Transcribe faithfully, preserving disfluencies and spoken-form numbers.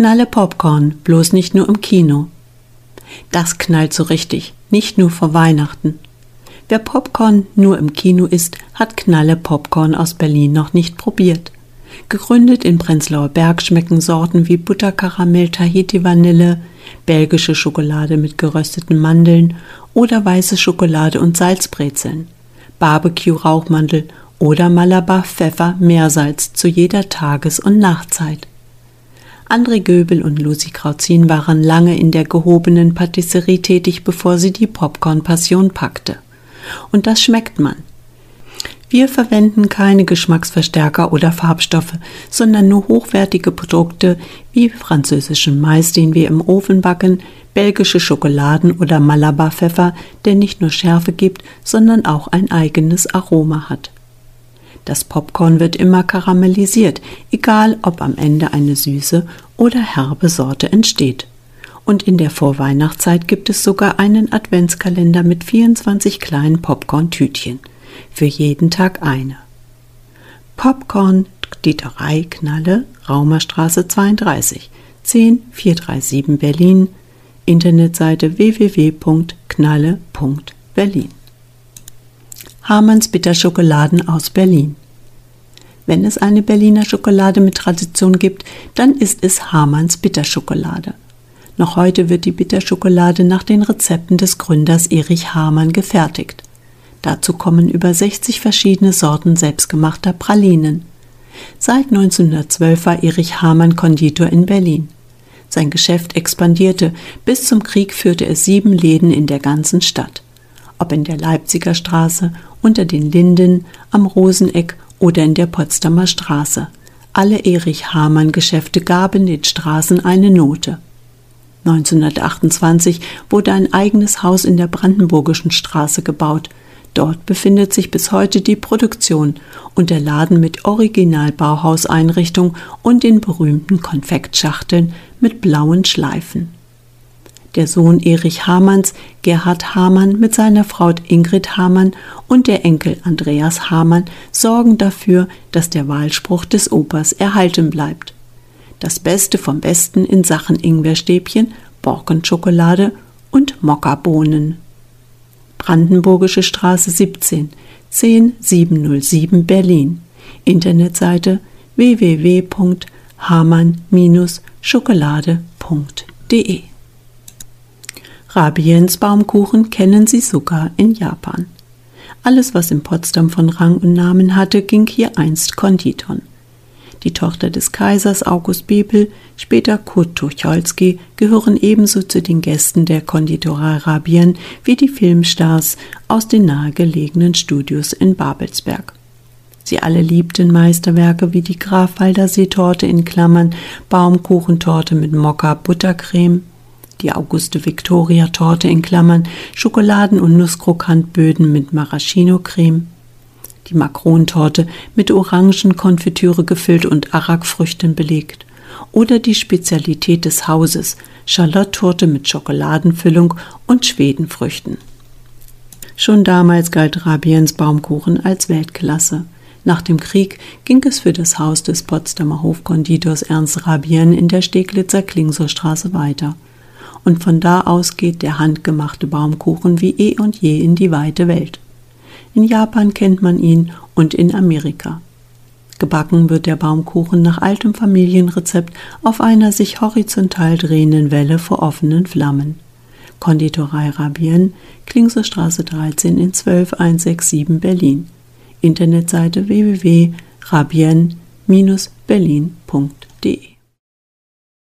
Knalle Popcorn, bloß nicht nur im Kino. Das knallt so richtig, nicht nur vor Weihnachten. Wer Popcorn nur im Kino isst, hat Knalle Popcorn aus Berlin noch nicht probiert. Gegründet in Prenzlauer Berg schmecken Sorten wie Butterkaramell, Tahiti Vanille, belgische Schokolade mit gerösteten Mandeln oder weiße Schokolade und Salzbrezeln, Barbecue Rauchmandel oder Malabar Pfeffer Meersalz zu jeder Tages- und Nachtzeit. André Göbel und Lucy Krauzin waren lange in der gehobenen Patisserie tätig, bevor sie die Popcorn-Passion packte. Und das schmeckt man. Wir verwenden keine Geschmacksverstärker oder Farbstoffe, sondern nur hochwertige Produkte wie französischen Mais, den wir im Ofen backen, belgische Schokoladen oder Malabar-Pfeffer, der nicht nur Schärfe gibt, sondern auch ein eigenes Aroma hat. Das Popcorn wird immer karamellisiert, egal ob am Ende eine süße oder herbe Sorte entsteht. Und in der Vorweihnachtszeit gibt es sogar einen Adventskalender mit vierundzwanzig kleinen Popcorn-Tütchen. Für jeden Tag eine. Popcorn, Konditorei Knalle, Raumerstraße zweiunddreißig, zehn vier drei sieben Berlin, Internetseite w w w punkt knalle punkt berlin. Hamanns Bitterschokoladen aus Berlin. Wenn es eine Berliner Schokolade mit Tradition gibt, dann ist es Hamanns Bitterschokolade. Noch heute wird die Bitterschokolade nach den Rezepten des Gründers Erich Hamann gefertigt. Dazu kommen über sechzig verschiedene Sorten selbstgemachter Pralinen. Seit neunzehnhundertzwölf war Erich Hamann Konditor in Berlin. Sein Geschäft expandierte, bis zum Krieg führte er sieben Läden in der ganzen Stadt. Ob in der Leipziger Straße, unter den Linden, am Roseneck oder in der Potsdamer Straße. Alle Erich Hamann-Geschäfte gaben den Straßen eine Note. neunzehnhundertachtundzwanzig wurde ein eigenes Haus in der Brandenburgischen Straße gebaut. Dort befindet sich bis heute die Produktion und der Laden mit Original-Bauhauseinrichtung und den berühmten Konfektschachteln mit blauen Schleifen. Der Sohn Erich Hamanns, Gerhard Hamann, mit seiner Frau Ingrid Hamann und der Enkel Andreas Hamann sorgen dafür, dass der Wahlspruch des Opas erhalten bleibt. Das Beste vom Besten in Sachen Ingwerstäbchen, Borkenschokolade und Mokkabohnen. Brandenburgische Straße siebzehn, zehn siebenhundertsieben Berlin. Internetseite w w w punkt hamann schokolade punkt de. Rabiens Baumkuchen kennen Sie sogar in Japan. Alles, was in Potsdam von Rang und Namen hatte, ging hier einst Konditorn. Die Tochter des Kaisers August Bebel, später Kurt Tucholsky, gehören ebenso zu den Gästen der Konditorei Rabien wie die Filmstars aus den nahegelegenen Studios in Babelsberg. Sie alle liebten Meisterwerke wie die Graf-Waldersee-Torte in Klammern, Baumkuchentorte mit Mokka-Buttercreme, die Auguste-Victoria-Torte in Klammern, Schokoladen- und Nusskrokantböden mit Maraschino-Creme, die Makrontorte mit Orangenkonfitüre gefüllt und Arakfrüchten belegt oder die Spezialität des Hauses, Charlotte-Torte mit Schokoladenfüllung und Schwedenfrüchten. Schon damals galt Rabiens Baumkuchen als Weltklasse. Nach dem Krieg ging es für das Haus des Potsdamer Hofkonditors Ernst Rabien in der Steglitzer Klingsorstraße weiter. Und von da aus geht der handgemachte Baumkuchen wie eh und je in die weite Welt. In Japan kennt man ihn und in Amerika. Gebacken wird der Baumkuchen nach altem Familienrezept auf einer sich horizontal drehenden Welle vor offenen Flammen. Konditorei Rabien, Klingsorstraße dreizehn in zwölf einhundertsiebenundsechzig Berlin. Internetseite w w w punkt rabien Bindestrich berlin punkt de.